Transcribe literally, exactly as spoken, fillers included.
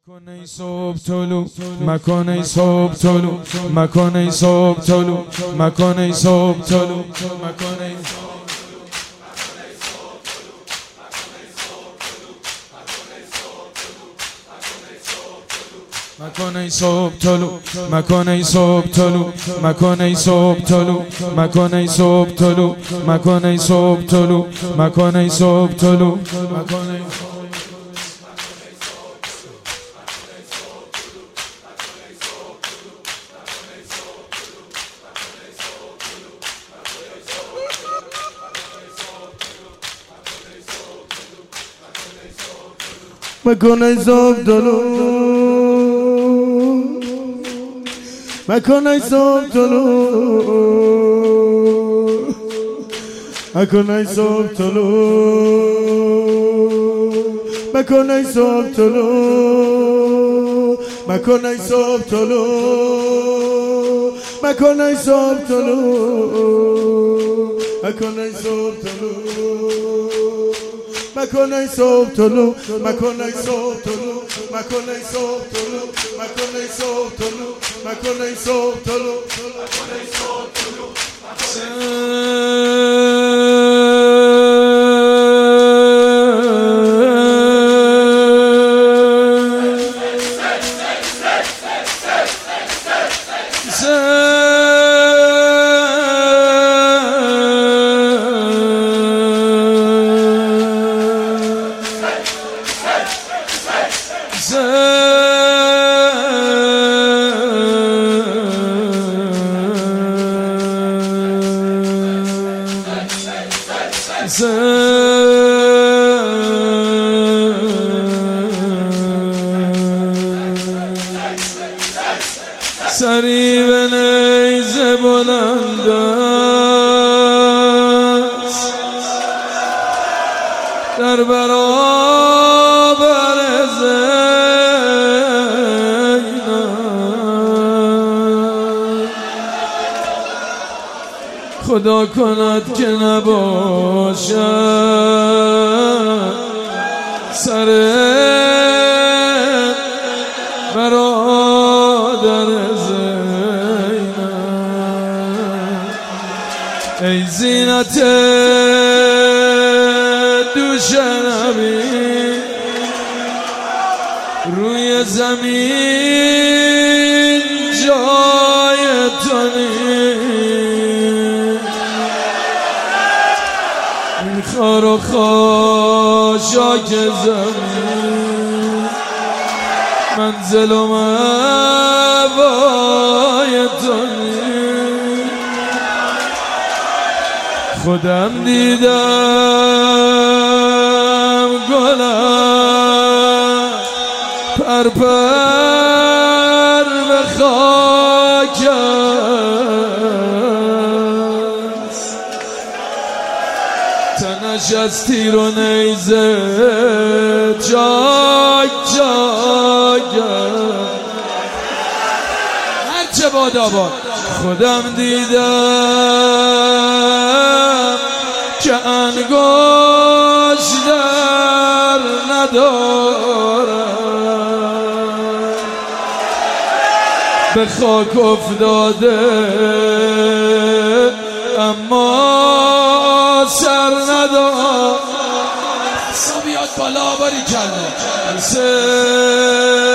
مکن ای صبح طلوع مکن ای صبح طلوع مکن ای صبح طلوع مکن ای صبح طلوع مکن ای مکن ای صبح طلوع مکن ای صبح طلوع مکن ای صبح طلوع مکن ای صبح طلوع مکن ای صبح طلوع مکن ای صبح طلوع مکن ای مکن ای صبح طلوع مکن ای صبح طلوع مکن ای صبح طلوع مکن ای صبح طلوع مکن ای صبح طلوع مکن ای صبح طلوع مکن ای صبح طلوع مکن ای صبح طلوع مکن ای صبح طلوع مکن ای صبح طلوع مکن ای صبح طلوع مکن ای صبح طلوع مکن ای صبح طلوع سری به نیزه بلند است در برابر زینب خدا کند که نباشد سر برادر زینب ای زینت دوش نبی روی زمین جای تو نیست این خار و خاشاک زمین منزل و موای تو نیست خودم دیدم گلم پر پر به خاک است تنش از تیر و نیزه چاک چاک هرچه باد آباد خودم دیدم که انگشت در ندارم به خاک افتاده اما سر ندارم سا بیاد بالا باری کلمه